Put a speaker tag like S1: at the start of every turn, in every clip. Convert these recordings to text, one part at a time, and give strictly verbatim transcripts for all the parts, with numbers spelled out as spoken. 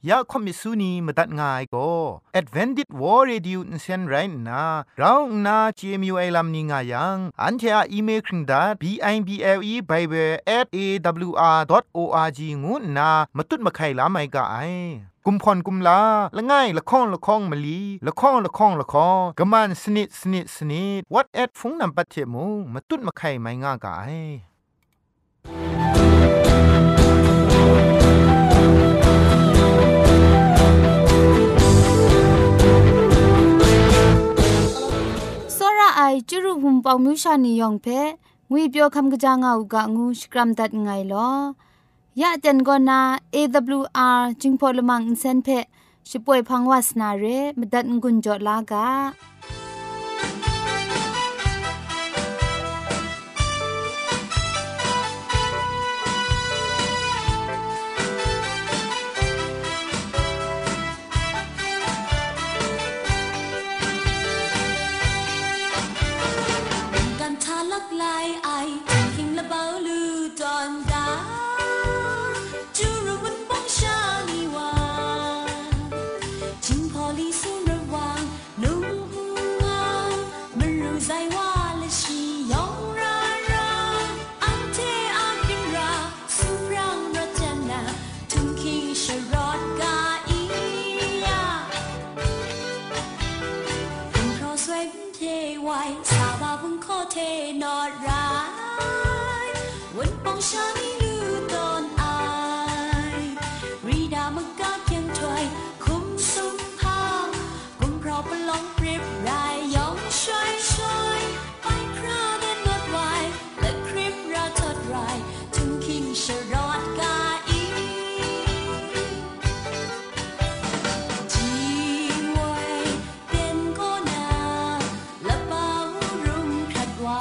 S1: ยาคอมิสุนีมตัดง่ายก็ Advented War Radio นเซนไรนะเราหน้า จี เอ็ม ยู ไอ ลัมนิงายังอันเทอะอีเมลคริงดา บี ไอ บี แอล อี Bible แอท เอ ดับเบิลยู อาร์ ดอท โอ อาร์ จี งูนามาตุดมาไข่ลาไม่กะไอกุมพรกุมลาละง่ายละข้องละข้องมะลีละข้องละข้องละข้องกะมันสนิดสนิดสนิด what at ฟงนำปัจเจมูมาตุดมาไข่ไม่ง่ากะไอ
S2: ไอจุรุภุมปองมิวชานียองเพงุยเปียวคำกะจางเอากะงูสกรัมดัดไงลอยะจันกอนา เอ ดับเบิลยู อาร์ จิงพอลมังอินเซนเพช่วยพังวาสนาเรมดัดงุนจอลากา
S3: เทนอดร้ายวันปองชานีลูตอนอายรีดามกาเพียงถอยคุ้มสุมพางกุมพรอประลองเปรียบรายยองช่วยช่วยไปคราเดินนวดไว้และคริปราทอดไรถึงคิงชรอดกาอีจีไว้เป็นก็นาและเบารุ่มขัดวา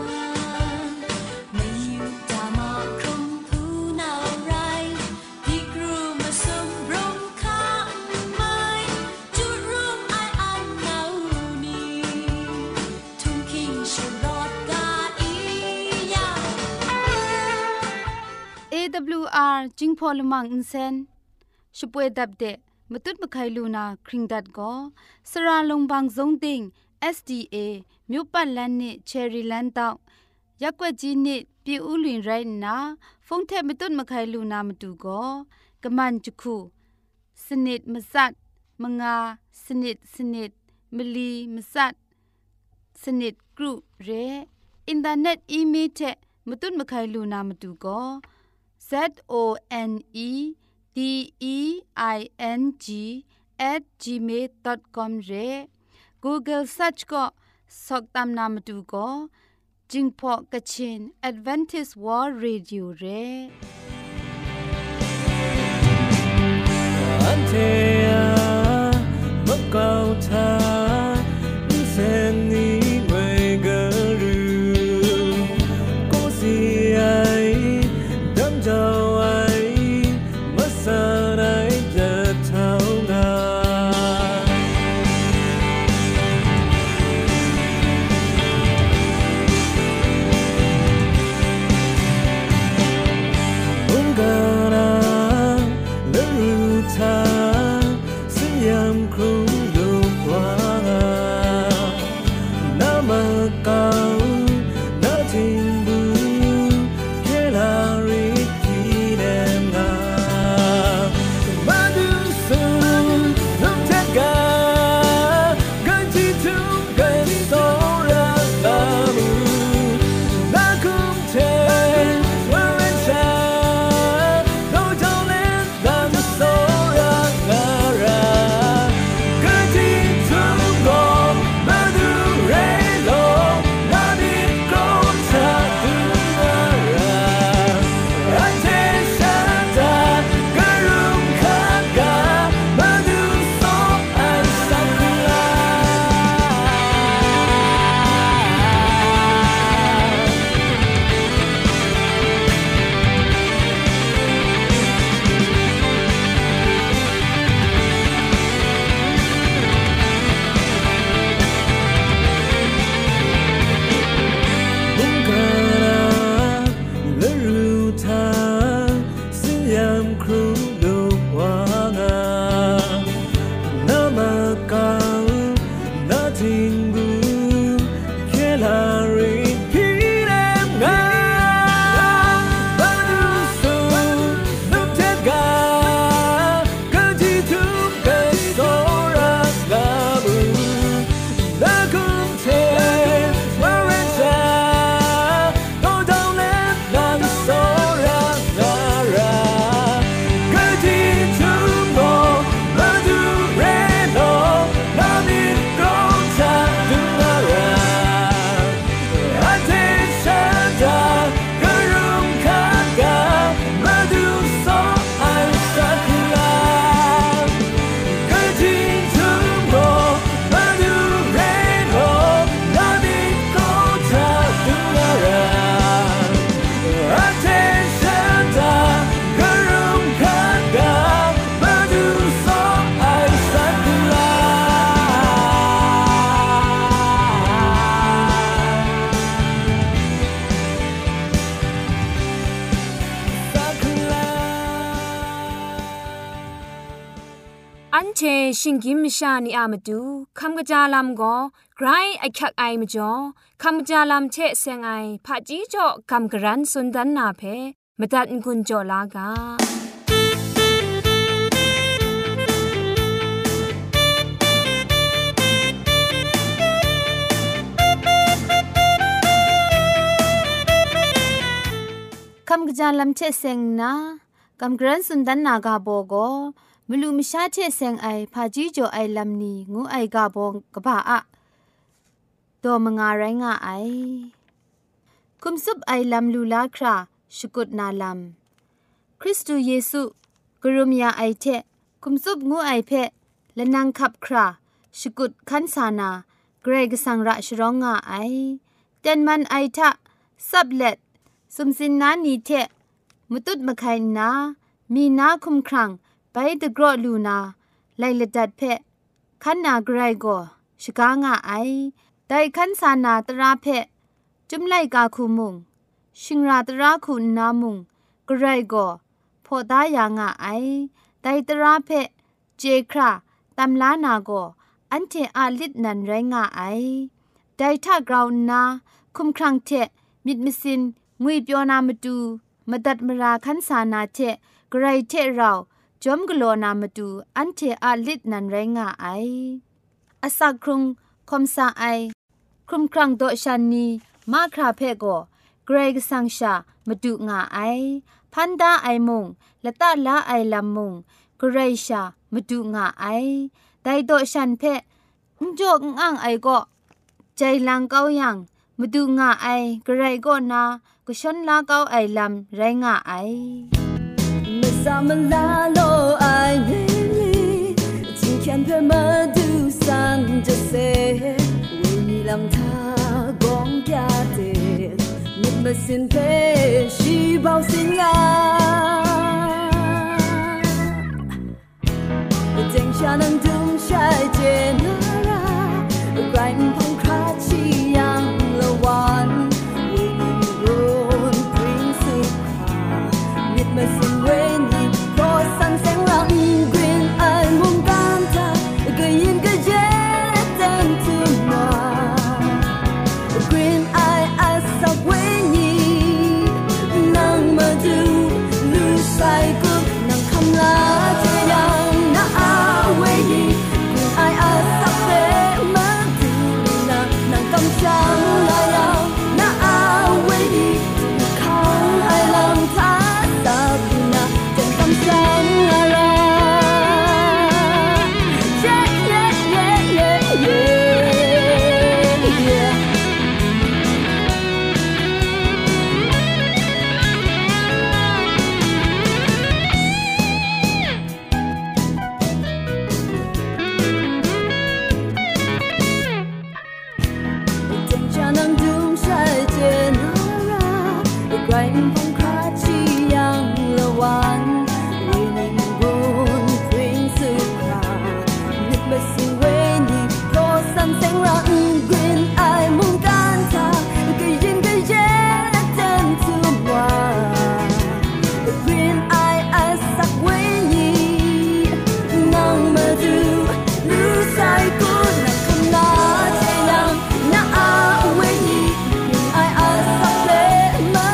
S2: เอ ดับเบิลยู อาร์ จิงพอลมังอินเซนช่วยดับเดะมตุดมะไคลูนาคริงดัดก็สระลงบางซงติง เอส ดี เอ မြို့ပတ်လန်းနစ်ချယ်ရီလန်းတောက်ရက်ွက်ကြီးနစ်ပြည်ဦးလွင်ရိုင်းနာဖုန်ထဲမတုတ်မခိုင်လူနာမတူကောကမန်ချခုစနစ်မစတ်မငါစနစ်စနစ်မလီမစတ်စနစ်ဂရုရဲအင်တာနက်အီးမေးလ်မတုတ်မခိုင်လူနာမတူကော Z O N E D E I N G at gmail dot com เร Google search ก็สอกตามนามดูก็จิงพอกะชิน Adventist World Radio เร
S4: อันเทียมะกาวทาเส้นนี้ไม่กระรือก็เสียดำเจ้าไว้มาสารายจะเท่างา
S5: อันเชชิงกิมชานีอามาดูคำกะจาลำก็ไกรไอคักไอมาจ่อคำกะจาลำเชเซงไอผาจีจ่อคำกะรันสุนดันนาเพมตัดกุญจ่อลากา
S2: คำกระจายลำเชเซงนะคำกระนั้นสุดดันนากาโบโกมลูมิชาเชเซงไอพาจีโจไอลำนี้งูไอกาโบกบ้าอะตัวมงาไรงาไอคุมซุบไอลำลูลาคราชกุดนาลำคริสตูเยซูกรุมยาไอเทคุมซุบงูไอเพและนางขับคราชกุดขันสานาเกรกสังระชร้องงาไอเตนมันไอทะซับเล็ดสุมสินนานีเทมุตุดมะไคนามีนาคุมครังไปตะกรอลูนาไลละดัดเพขันนาไกรโกชกางาไอไดขันสานาตราเพจุมไลกาคูมุงชิงราตราคูนามุงไกรโกพอดายางาไอไดตราเพเจคราตำลานาโกอันเทอาลิดนันไรงาไอไดทากราวนาคุมครังเทมิดมิสินงุยเปียวนามาดูมาดัดมราคันสานาเทไกรเทเราจอมกโลนามาดูอันเทอาลิดนันไรงาไออาศักครุงคมสาไอครุมครังโดชันนีมาคราเพโกเกรกสังชามาดูงาไอพันดาไอมุงละตาลาไอลำมุงเกรชามาดูงาไอไดโดชันเพงจอกงอังไอก็ใจลังเก้ายังมาดูงาไอกระไรก็นาก็ชนลาเก้าไอลำไรงาไอ
S3: ไม่สามารถลาโลไอเย่今天陪我ดูสันจะเส为你让他光家的你们心配细胞心啊正下能动下接纳啦ไรพงคราชียังละวัน为你润平สุขามิดมาสิเวนีเพราะสันแสงรังกรีนไอมุงกันทาก็ยินก็เย็นเต็มทุกมากรีนไอไอสักเวนีนั่งมาดูลูใส่กุกนั่งคำลาเทียงน่าอาเวนีกรีนไอไอสักเวมา想那样那阿维尼看爱浪他萨比那真刚想那样耶耶耶耶耶耶ไรพงคราชียังละวัน为你润平สุขานึกมาสิเวนีเพราะสันแสงรังกรีนไอมุงกันทาก็ยินก็เย็นเต็มทุกวันกรีนไอไอสักเวนีนั่งมาดูลูใส่กุนั่งคำลาเทียงน่าอาเวนีกรีนไอไอสักเวมา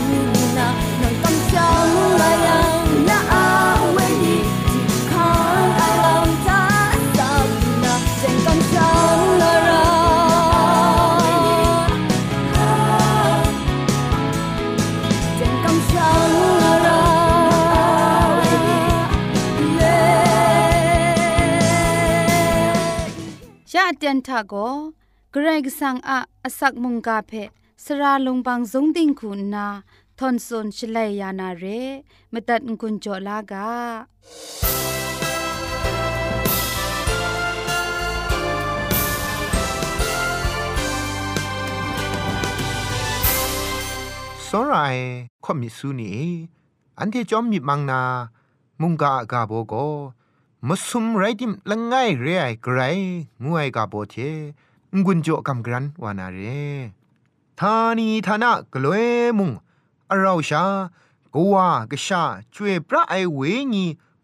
S2: เตียนทาโกเกรกสังอะอสักมุงกาเพสราลงบางสงติงคุณนาทอนซนชลัยยานาเรมตัดกุญจลากา
S1: สรายขมิสุนีอันที่จอมมีมังนามุงกากาโบโกมสุมไรดิมละง่ายเรไอไกรงวยกาโบเทงุนโจกำกรันวานาเรทานีทานะกลวยมุงอราวชากัวกะชาช่วยพระไอเวญี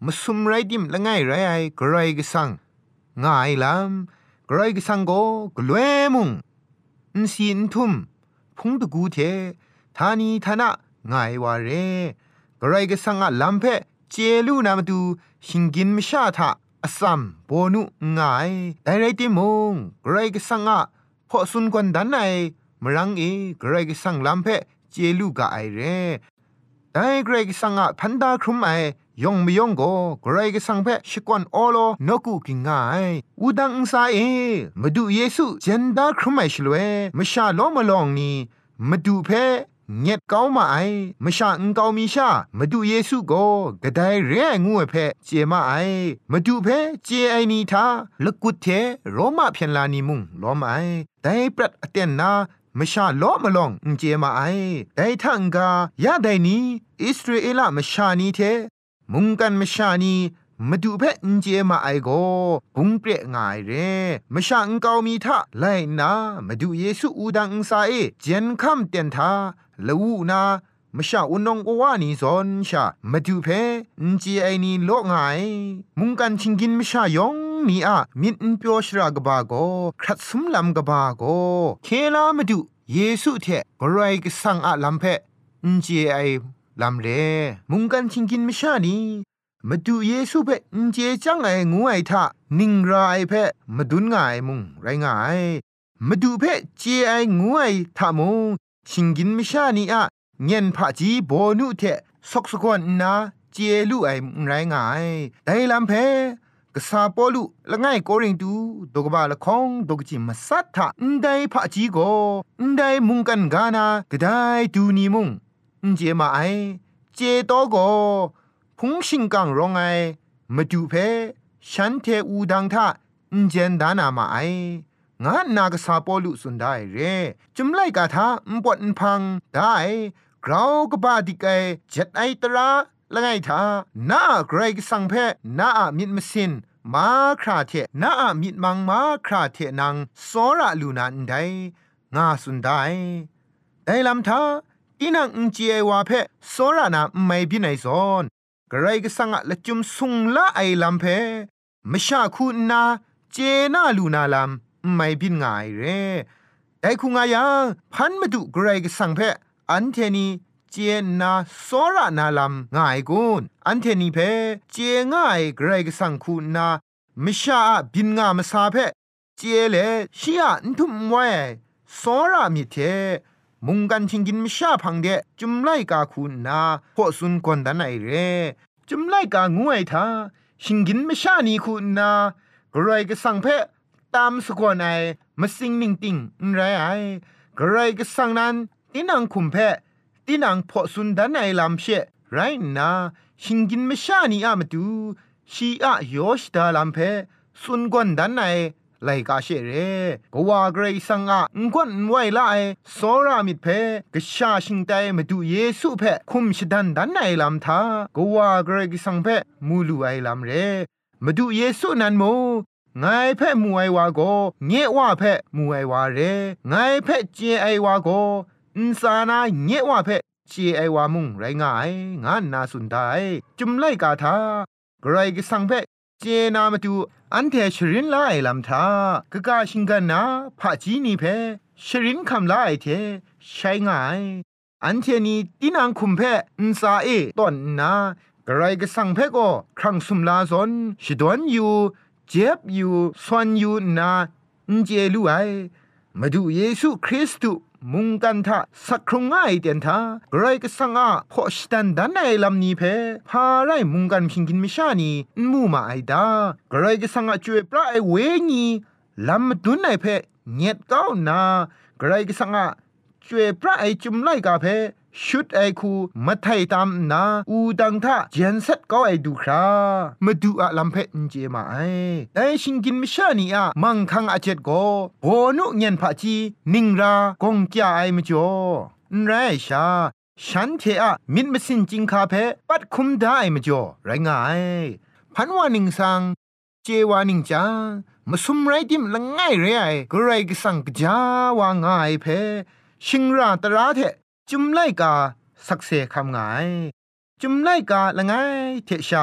S1: มสุมไรดิมละไงไรไอกรายกสังง่ายลำกรายกสังโกกลวยมุงอินซีอินทุมพุงตะกูเททานีทานะง่ายวาเรกรายกสังอะลำเพเจลูนามาดูชิงกินมชาทะอสัมโบนุง่ายแต่ไรติมงกรายกสังอะพอสุนกวนดันไนมรังเอกรายกสังลำเพเจลูกะไอเรแต่กรายกสังอะพันดาครุมไอยองไม่ยองโกกรายกสังเพชิกวนโอโลนกุกิงง่ายอุดังอุซาเอมาดูเยซูเจนดาครุมไอชลเวมชาโลมาลองนี่มาดูเพเงียดเก้ามาไอมชาอุงเก้ามีชามาดูเยซูโกกระไดเร่งูเพเจมาไอมาดูเพเจไอนีทาลกุดเทโรมาเพียนลานีมุงล้อมไอแต่ปรัดอเตนนามชาล้อมาลองเจมาไอแต่ทังกายาไดนีอิสราเอลมชานีเทมุงกันมชานีมาดูเพนเจมาไอโกปุงเปรง่ายเรมชาอุงเก้ามีทาไลนามาดูเยซูอูดังอุซาเอเจนคัมเตียนทาละวูนามชาอุนองกวานีซอนชามาดูเพนเจไอนีโลง่ายมุงกันชิงกินมชายองมีอะมินเปียวชรากบาโกครัดสุมลำกบาโกเคลามาดูเยซูเทกรายกสังอะลำเพนเจไอลำเลมุงกันชิงกินมชานีมาดูเยซูเพนเจจังไองูไอทะนิงรายเพมาดุนง่ายมุงไรง่ายมาดูเพเจไองูไอทะมุงชิงกินมชานีอะเงียนผาจีโบนุเทซอกสกวนนาเจลูไอไรง่ายไดลำเพกษาปอลุละง่ายโกริงตูดกบาละคองดกจิมสัทธะอินไดผาจีโกอินไดมุงกันกานากะไดดูนีมุงอินเจมาไอเจโตโกพุงชิงกังรองไอมาดูเพฉันเทอูดังทะอินเจนดานามาไองานนากษาปอลุสุนได้เรจุมไลกาทาอุปนพังได้กราวกบาดิกไอเจ็ดไอตราละไงทานาไกรกสังเพนามิดมสินมาคราเทนามิดมังมาคราเทนังสอระลูนันไดงาสุนได้ได้ลำทาอีนังอุจเอวาเพสอระนาไม่บินัยซอนไกรกสังละจุมสุงละไอลำเพมชาคูนาเจนาลูนาลำไม่บินง่ายเรแต่คุงายังพันมาดูไกรกสังเพอันเทนีเจนาสอระนาลำง่ายกุนอันเทนีเพเจง่ายไกรกสังคูนามชาบินงามสาเพเจเลชียนทุมไว้สอระมิเทมุงกันชิงกินมชาพังเดจุมไลกาคูนาพอสุนกวนดันไอเรจุมไลกางวยทาชิงกินมชานีคูนากรายกสังเพตามสกวนไอมาสิงนิงติงไรไอกรายกสังนั้นตินังคุมเพตินังพอสุนดันไอลำเชไรนาชิงกินมชานีอามาดูชีอะโยชดาลำเพสุนกวนดันไอไลกาเชเรกว่าเกรซังอะงกวนไว้ละไอโซรามิดเพกชาชิงไตมาดูเยซูเพคุมชดันดันไอลำทากว่าเกรกสังเพมูลูไอลำเรมาดูเยซูนันโมไงเพมูไอวาโกเงว่าเพมูไอวาเรไงเพเจไอวาโกอินสานาเงว่าเพเจไอวามุงไรง่ายงานนาสุนไดจุมไลกาทาเกรกสังเพเจนามาดูอันเทชรินไลลำทากะกาชิงกันนาผาจีนีเพชรินคำไลเทใช้ง่ายอันเทนีตินังคุมเพอินซาเอตอนนากระไรก็สังเพก็ครั้งสุมลาซอนชิดวนอยู่เจ็บอยู่สวนอยู่นาอินเจลูไอมาดูเยซูคริสต์มุงกันทะสักครงง่ายเตียนทากระไรก็สังอาพอชิดันดันไอลำนี้เพพาไรมุงกันพิงกินมิชานีมูมาไอดากระไรก็สังอาจวยพระไอเวงีลำดุนไอเพเงียดเก้านากระไรก็สังอาจวยพระไอจุมไลกาเพชุดไอคูมาไทยตามนาอูดังทะเจนเซตก็ไอดูครามาดูอะลำเพนเจมาไอแต่ชิงกินมิชานีอะมังคังอาเจ็ดก็โบนุเงียนผาจีนิงรากงจ้าไอมจ่อนไรชาฉันเทอะมิดมสินจิงคาเพปัดคุมได้มจ่อไรง่ายพันวานิงสังเจวานิงจามาซุมไรดิมละง่ายเรไอกไรกสังกจาวาง่ายเพชิงราตราเทจุมไลกาสักเซคำง่ายจุมไลกาละไงเทชา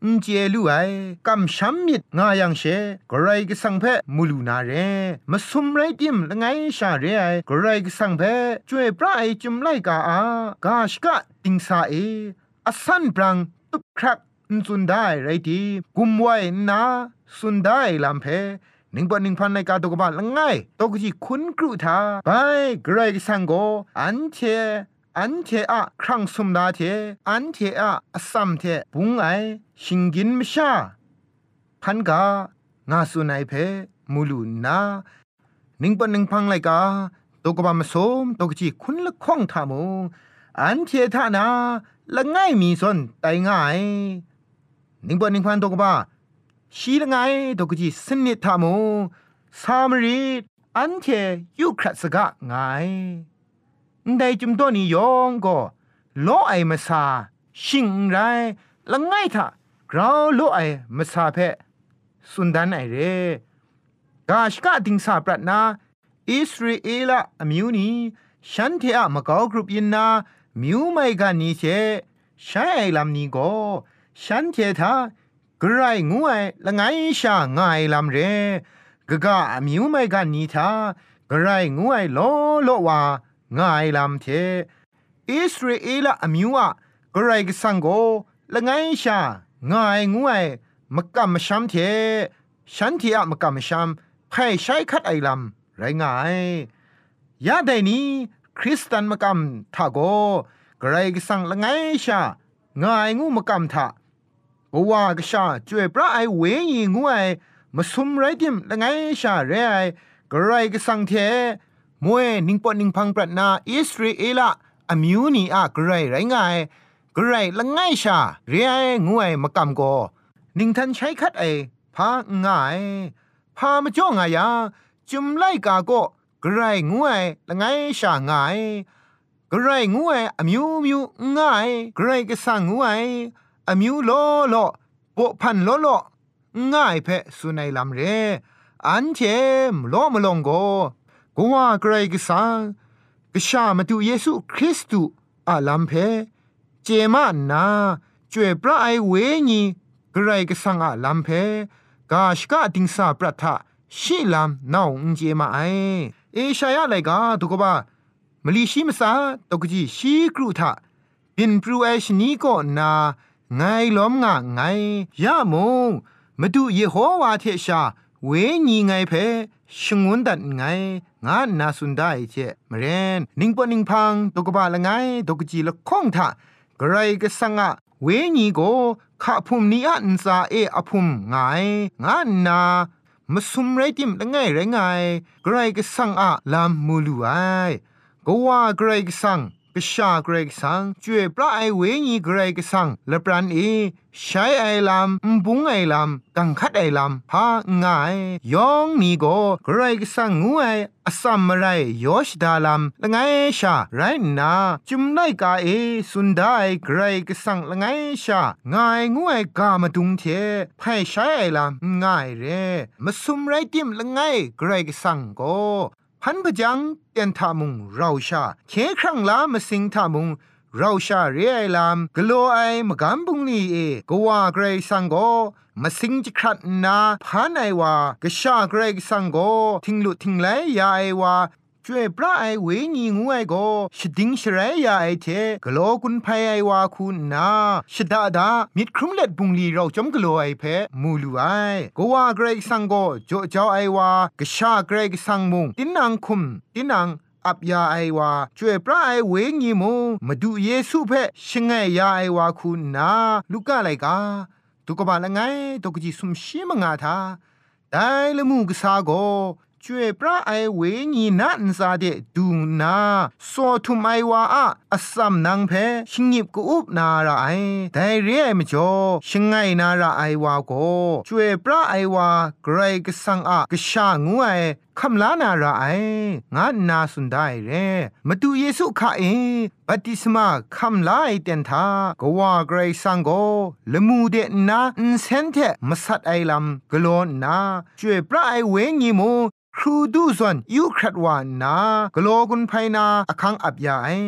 S1: อุเจลุไอกำช้ำมิดงายังเชกไรก็สังเพมูลูนาเรมาซุมไรดิมละไงชาเรไอกไรก็สังเพช่วยพระไอจุมไลกาอากาชกะติงซาเออสันปรังตุกครักสุนได้ไรดีกุมไว้นาสุนได้ลำเพหนึ่งปอนหนึ่งพันในกาตกบาลละไงตกจีคุณกรุธาไปกไรก็สังโกอันเทอันเทอะครั้งสมดาเทอันเทอะอสัมเทปุงไอชิงกินมชาพันกางาสุนัยเพมูลูนานิ่งปนนิ่งพังไลกาตกบามสมตกจีคุณละข้องทามูอันเททานาละง่ายมีสนไตง่ายนิ่งปนนิ่งพันตกบาชีละง่ายตกจีสนิททามูสามรีอันเทยุครัสกะง่ายได้จุมตัวนี้ยองก็โลไอมาซาชิงไรละง่ายท่ากราวโลไอมาซาเพสุนดันไอเรกาชกะติงซาปรัตนาอิสราเอลอมิวนีฉันเทอะมะกอกรุปยินนามิวไมกานีเชใช้ไอลำนี้ก็ฉันเททากรายงูไอละง่ายชาง่ายลำเรกะกะมิวไมกานีทากรายงูไอโลโลวาง่ายลำเทอิสราเอลอมิวอะกรายกสังโกละง่ายชาง่ายงูไอมะกำมะชัมเทฉันเทอะมะกำมะชัมไพ่ใช้คัดไอลำไรง่ายยาใดนี้คริสตันมะกำทาโกกรายกสังละง่ายชาง่ายงูมะกำทาโอวากชาจ่วยพระไอเวยีงูไอมาซุมไรดิมละง่ายชาเรไอกรายกสังเทมวยนิงปอนิงพังปรัตนาอิสราเอลอมิวนีอะกรายไรง่ายกรายละง่ายชาเรไองูไอมะกำโกนิงทันใช้คัดไอพาง่ายพามาจ้องายาจุมไลกาโกกรายงูไอละง่ายชาง่ายกรายงูไออมิวมิวง่ายกรายกสังงูไออมิวโลโลปอพันโลโลง่ายเพสุนัยลำเรอันเทมโลมลงโกกว่าไกรกษากษามาดูเยซูคริสต์อาลัมเพเจมานาจวยพระไอเวญีไกรกษาอาลัมเพกาชกะติงสาปรัทะชิลัมนาวอุเจมาไอเอชายะไลกาตุกบามลีชิมสาตกจีชีกรุทะบินปรูเอชนีก็นาไงล้อมงะไงยะมงมาดูเยโฮวาเทชาเวญีไงเพชงวนดัดไงงานาสุนได้เจมเรนนิงปอนิงพังตกบาละไงตกจีละข้องทะกไรก็สังะเวญีโกข้าพุมนี้อันซาเออพุมไงงานามาซุมไรติมละไงไรไงกไรก็สังอะลามมูลูไอก็ว่าไกรกสังกษาไกรกสังจวยพระไอเวญีไกรกสังละปรันเอใช้ไอลำบุงไอลำกังคัดไอลำพาง่ายยองมีโกไกรกสังงูไออสัมมไรยอชดาลำละไงชาไรนาจุมไลกาเอสุนได้ไกรกสังละไงชาง่ายงูไอกามาดุงเทไพ่ใช้ไอลำง่ายเรมาซุมไรติมละไงไกรกสังโกพันพจังเตียนทามุงเราชาเคครั้งลามาสิงทามุงเราชาเรียไอลามกลัวไอมกำบุงนีเอก็ว่าเกรซังโกมาสิงจิครัดนาพันไอวากะชาเกรซังโกทิงลุทิงไลยาไอวาช่วยพระไอเวญีงูไอโกชดิงชไรยาไอเทกลัวกุนไพไอวาคุณนาชดาดามิดครุมเล็ดบุงลีเราจมกลัวไอเพมูลูไอก็ว่าเกรซังโกโจเจ้าไอวากะชาเกรซังมุงตินังคุมตินังอับยาไอวาช่วยพระไอเวญีมูมาดูเยซูเพชงไงยาไอวาคุณนาลูกอะไรกาตุกบาละไงตุกจิสุมชิมงาทาได้ละมูกษาโกช่วยพระไอเวญีนันซาเดดูนาโซทุมไอวาอะอัสสัมนังเพชิงิบกูอุบนาราไอแต่เรียมจ่อชิงไงนาราไอวาโกช่วยพระไอวาไกรกสังอะกะชางูไอคำลานาราไองานนาสุนได้เรมาดูเยซูข้าเอบัติสมาคำลาไอเตนทากว่าไกรสังโกละมูเดนาอินเซนเทมาสัดไอลำกโลนาช่วยพระไอเวญีโมครูดูซอนยูครัดวานากโลกุนไพนาอคังอับยาไอ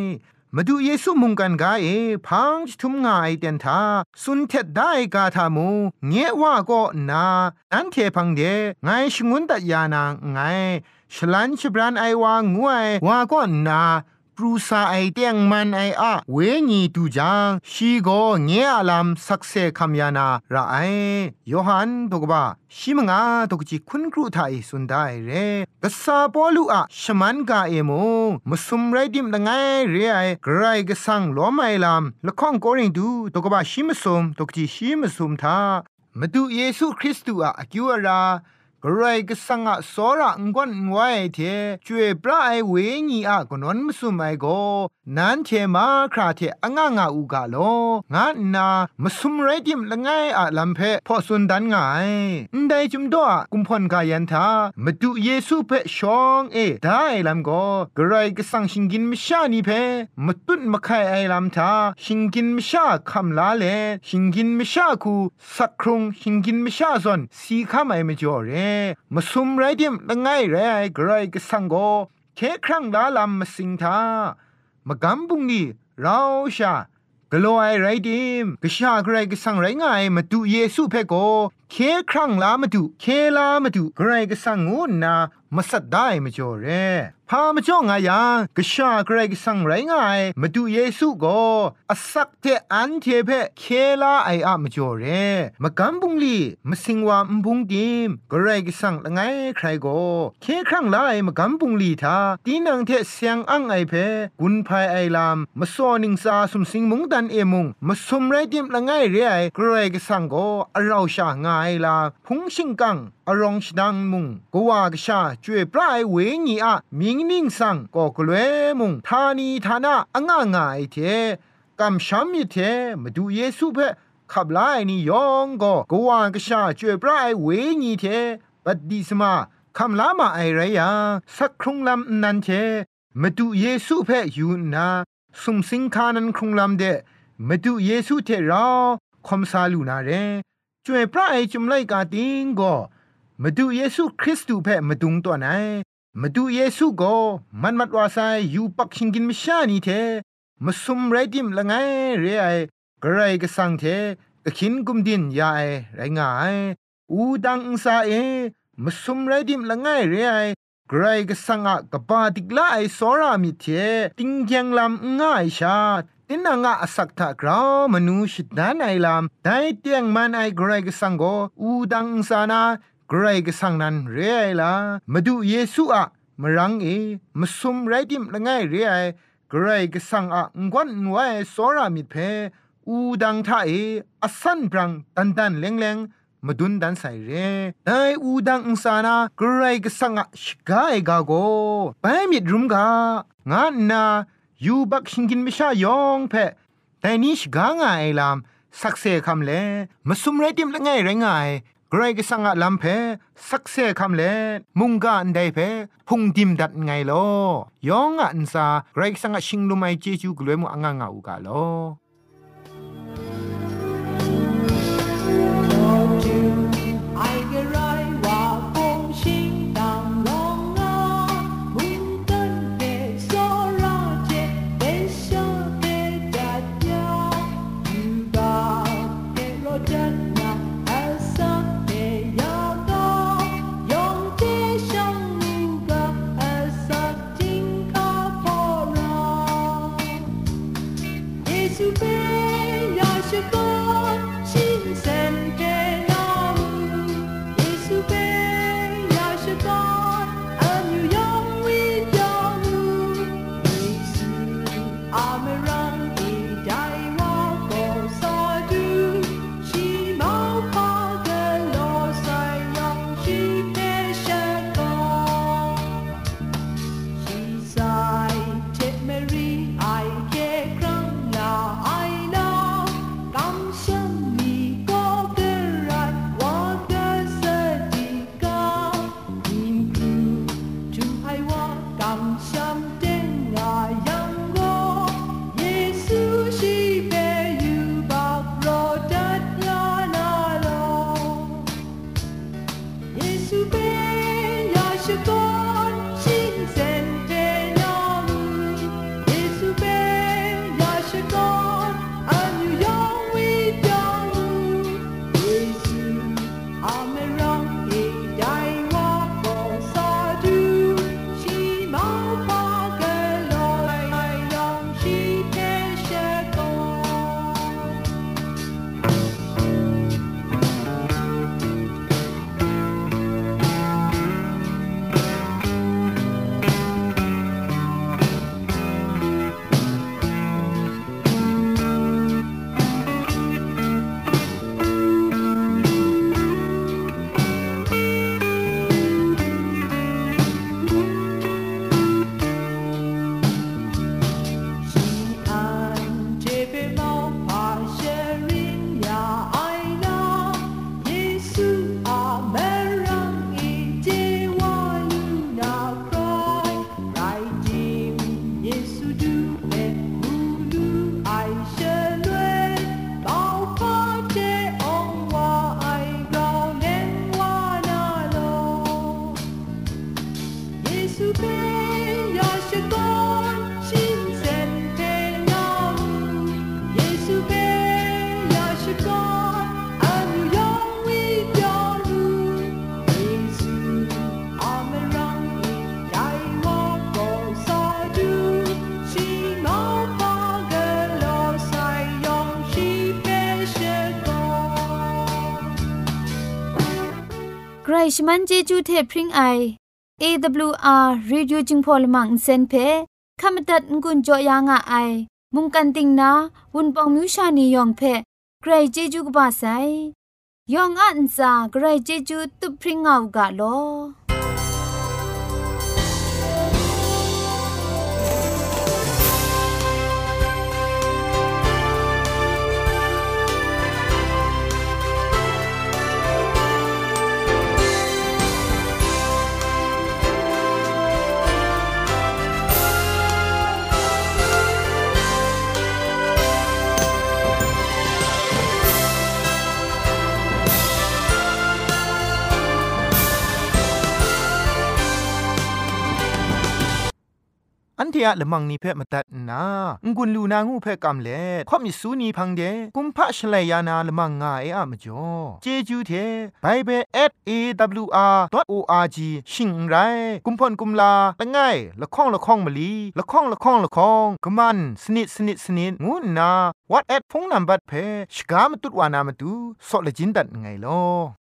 S1: มาดูเยซูมุงกันกาเอพังทุมงาไอเตียนทาสุนเทดได้กาทามูเงว่าก็นาอันเทพังเดไงชงุนตัดยานางไงฉลันฉบรันไอวางงวยว่าก็นาปรูซาไอเตียงมันไออะเวญีตูจางชีโกเงอลามสักเซคัมยานาระไอโยฮันตกบะชิมงาตกจิคุณครูไทยสุนได้เรกษาปอลูอะชมันกาเอโมมุสมไรดิมละไงเรไอกรายกสังล้อมไอลามละข้องโกริงดูตกบะชิมสมตกจิชิมสมทามาดูเยซูคริสต์อะอกิวรากรายกสังอะสอระงวนไว้เทช่วยปลาไอเวญีอะกนนมสุมไอโกนันเทมาคราเทอะงางาอูกาโลงานนามสุมไรดิมละไงอะลัมเพพอสุนดันงายนไดจุมดอกุมพลกายันทามาดูเยซูเพชองเอได้ลัมโกกรายกสังชิงกินมชานีเพมตุนมะไคไอลัมทาชิงกินมชาคัมลาเลชิงกินมชาคูสักครุงชิงกินมชาซอนสีคัมไอมจ่อเรมาซุมไรดิมละไงไรไกรกสังโกเคครั้งลาลำมาสิงทามากำบุงนี่เราชากลัวไอไรดิมกชาไกรกสังไรไงมาดูเยซูเพโกเคครั้งลามาดูเคลามาดูไกรกสังงูนามาสัดได้มาจ่อเรพามาจ่องายังกชาไกรกสังไรไงมาดูเยซูโกอสักเทอันเทเพเคลาไออะมาจ่อเรมากำบุงลีมาสิงวามบุงดิมไกรกสังละไงใครโกเคครั้งลาไอมากำบุงลีทาตีนังเทเสียงอังไอเพกุนภายไอลามมาซอนิงซาสุมสิงมุงดันเอมุงมาสมไรดิมละไงเรไอไกรกสังโกอเราชางายลาพุงชิงกังอรองชดังมุงกว่ากชาจวยปลายเวญีอะมิงนิงสังก็กลวยมุงทานีทานะอ่างงายเทกำช้ำมิเทมาดูเยซูเพขับไล่นี่ยองก็กว่ากชาจวยปลายเวญีเทบัดดีสมาคำลามาไอไรยาสักครุงลำนันเทมาดูเยซูเพอยู่นาสุมสิงคานันครุงลำเดมาดูเยซูเทเราคมซาลูนาเรจวยพระไอจุมไลกาติงก็มาดูเยซูคริสต์เพมาดุงตัวไหนมาดูเยซูก็มันมัดวาไซอยู่ปักชิงกินมิชานีเทมาซุมไรดิมละไงเรไอกระไรก็สังเทกะขินกุมดินยาไอไรง่ายอูดังอุซาเอมาซุมไรดิมละไงเรไอกระไรก็สังอะกะบาติกลาไอสอรามิเทติงยังลำง่ายชาตินางะอสักทะกราวมนุษย์นั้นไอลามได้เตียงมันไอกรายกสังโกอูดังสานากรายกสังนั้นเรไอลามาดูเยซูอะมรังเอมาซุมไรดิมละไงเรไอกรายกสังอะงวนไว้สอรามิเพอูดังทะเออสันปรังตันตันเลงเลงมาดุนดันใส่เรได้อูดังสานากรายกสังอะชกาเอกาโกไปมิดรุมกางานนายูบักชิงกินมิชายองเพแต่นี่ชกางไอลามสักเซคำเลมาซุมไรติมละไงไรไงไกรก็สังอะลำเพสักเซคำเลมุงกาอันใดเพพุงดิมดัดไงโลยองอ่ะอันซาไกรก็สังอะชิงลุไมเจจูกลวยมุอ่างงาอูกาโล
S3: To
S2: ใครชมันเจจูเทพริงไอ เอ ดับเบิลยู อาร์ Radio จิงพอลมังเซนเพขมตัดงุนจอยางอ้ายมุงกันติงนาวุนปองมิวชานียองเพใครเจจูกบาไซยองอันซาใครเจจูตุพริงเอากะโล
S1: อันเทียละมังนิเพ่มาตัดนางุนลูนางูเพ่กำเล่ข่อมิสูนีพังเดกุมพะชเลยานาละมังงาเออะมจ่อเจจูเทไบเบิล แอท เอ ดับเบิลยู อาร์ ดอท โอ อาร์ จี ชิงไรกุมพ่นกุมลาละง่ายละข้องละข้องมะลีละข้องละข้องละข้องกะมันสนิดสนิดสนิดงูนาวัดแอดพงนัมบัดเพ่ชกามตุดวานามตุซอเลจินดัดไงลอ